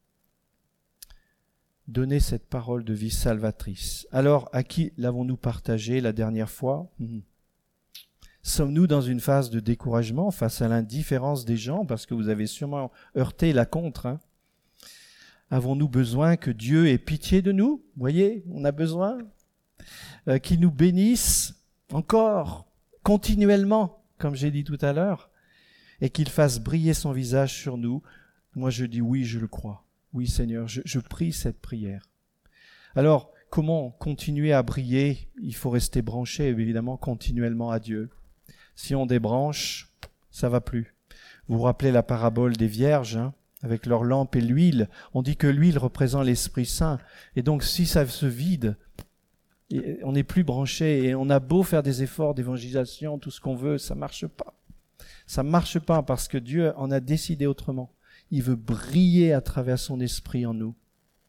Donner cette parole de vie salvatrice. Alors, à qui l'avons-nous partagé la dernière fois ? mmh. Sommes-nous dans une phase de découragement face à l'indifférence des gens, parce que vous avez sûrement heurté la contre, hein ? Avons-nous besoin que Dieu ait pitié de nous ? Vous voyez, on a besoin euh, qu'il nous bénisse encore, continuellement, comme j'ai dit tout à l'heure, et qu'il fasse briller son visage sur nous. Moi, je dis oui, je le crois. Oui, Seigneur, je, je prie cette prière. Alors, comment continuer à briller ? Il faut rester branché, évidemment, continuellement à Dieu. Si on débranche, ça va plus. Vous vous rappelez la parabole des vierges, hein, avec leur lampe et l'huile. On dit que l'huile représente l'Esprit Saint. Et donc, si ça se vide, on n'est plus branché. Et on a beau faire des efforts d'évangélisation, tout ce qu'on veut, ça marche pas. Ça marche pas parce que Dieu en a décidé autrement. Il veut briller à travers son esprit en nous.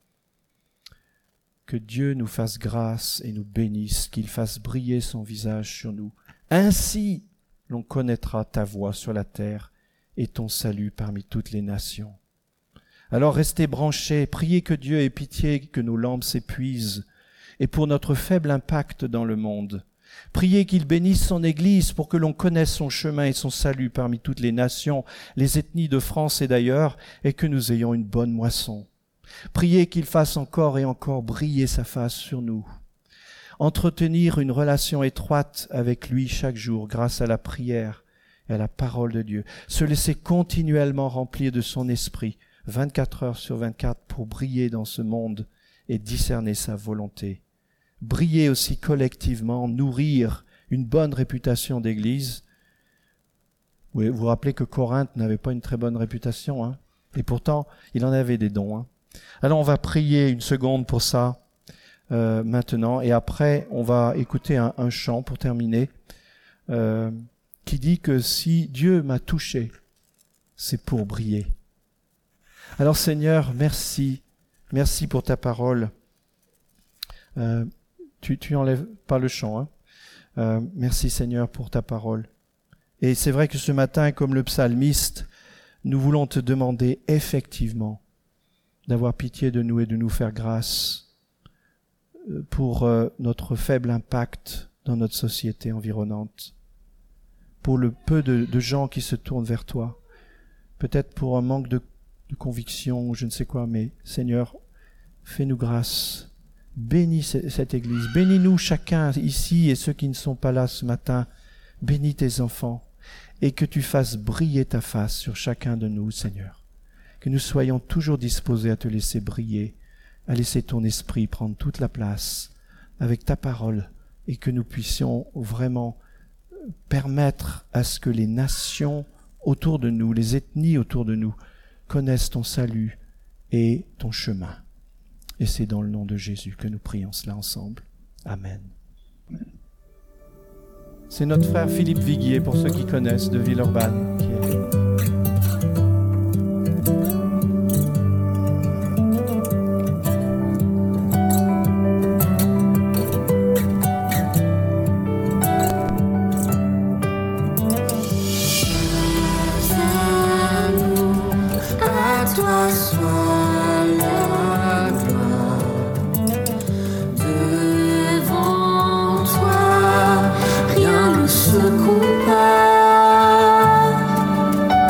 Que Dieu nous fasse grâce et nous bénisse, qu'il fasse briller son visage sur nous. Ainsi, l'on connaîtra ta voix sur la terre et ton salut parmi toutes les nations. Alors restez branchés, priez que Dieu ait pitié que nos lampes s'épuisent et pour notre faible impact dans le monde. Priez qu'il bénisse son Église pour que l'on connaisse son chemin et son salut parmi toutes les nations, les ethnies de France et d'ailleurs, et que nous ayons une bonne moisson. Priez qu'il fasse encore et encore briller sa face sur nous. Entretenir une relation étroite avec lui chaque jour grâce à la prière et à la parole de Dieu. Se laisser continuellement remplir de son esprit, vingt-quatre heures sur vingt-quatre, pour briller dans ce monde et discerner sa volonté. Briller aussi collectivement, nourrir une bonne réputation d'église. Vous vous rappelez que Corinthe n'avait pas une très bonne réputation, hein, et pourtant il en avait des dons. Hein. Alors on va prier une seconde pour ça euh, maintenant, et après on va écouter un, un chant pour terminer, euh, qui dit que si Dieu m'a touché, c'est pour briller. Alors Seigneur, merci, merci pour ta parole. Euh, Tu, tu enlèves pas le chant. Hein. Euh, merci Seigneur pour ta parole. Et c'est vrai que ce matin, comme le psalmiste, nous voulons te demander effectivement d'avoir pitié de nous et de nous faire grâce pour euh, notre faible impact dans notre société environnante, pour le peu de, de gens qui se tournent vers toi, peut-être pour un manque de, de conviction ou je ne sais quoi, mais Seigneur, fais-nous grâce. Bénis cette Église, bénis-nous chacun ici et ceux qui ne sont pas là ce matin. Bénis tes enfants et que tu fasses briller ta face sur chacun de nous, Seigneur. Que nous soyons toujours disposés à te laisser briller, à laisser ton esprit prendre toute la place avec ta parole et que nous puissions vraiment permettre à ce que les nations autour de nous, les ethnies autour de nous, connaissent ton salut et ton chemin. Et c'est dans le nom de Jésus que nous prions cela ensemble. Amen. C'est notre frère Philippe Viguier, pour ceux qui connaissent, de Villeurbanne, qui est... Devant toi, rien ne se compare.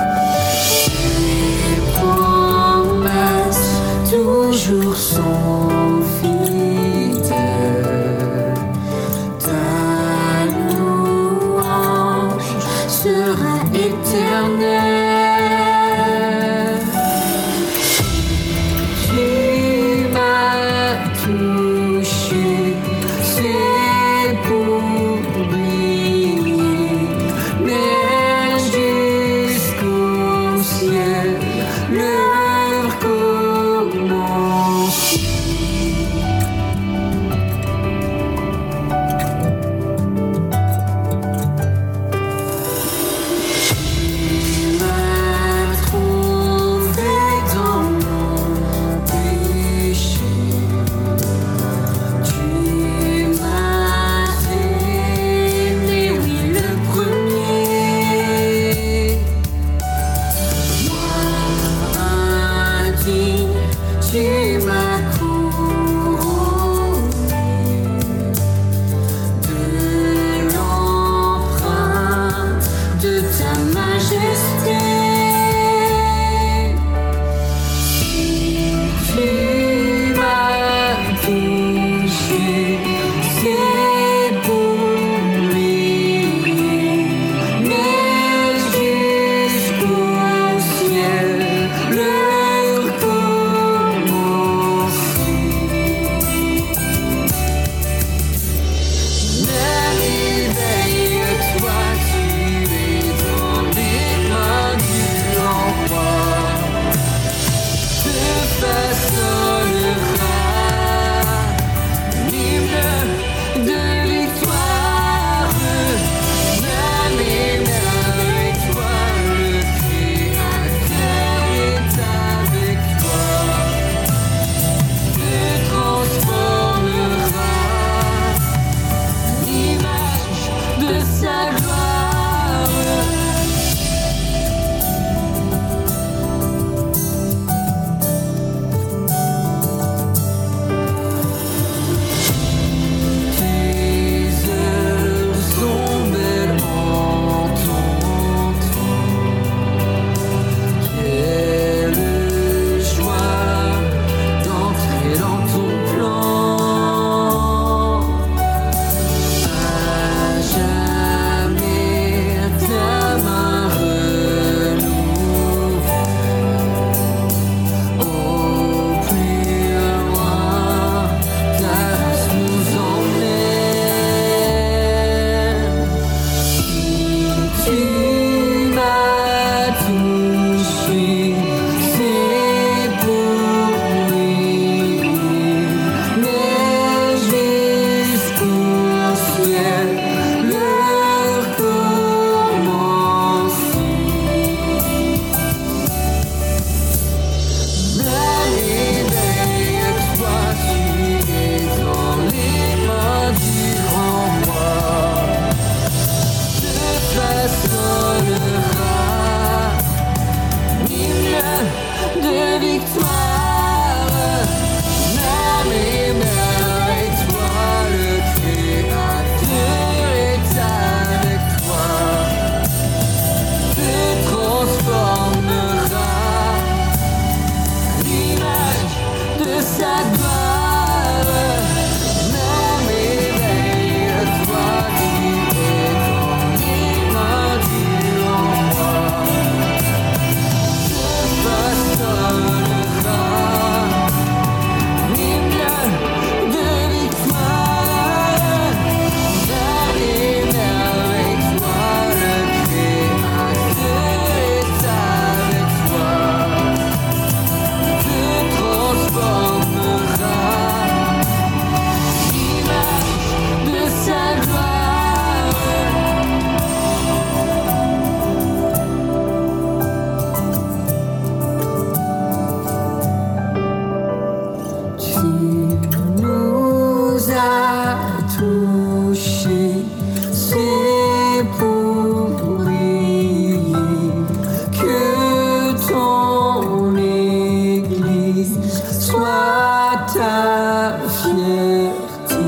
la fierté.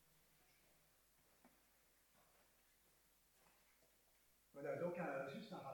Voilà, donc un, juste un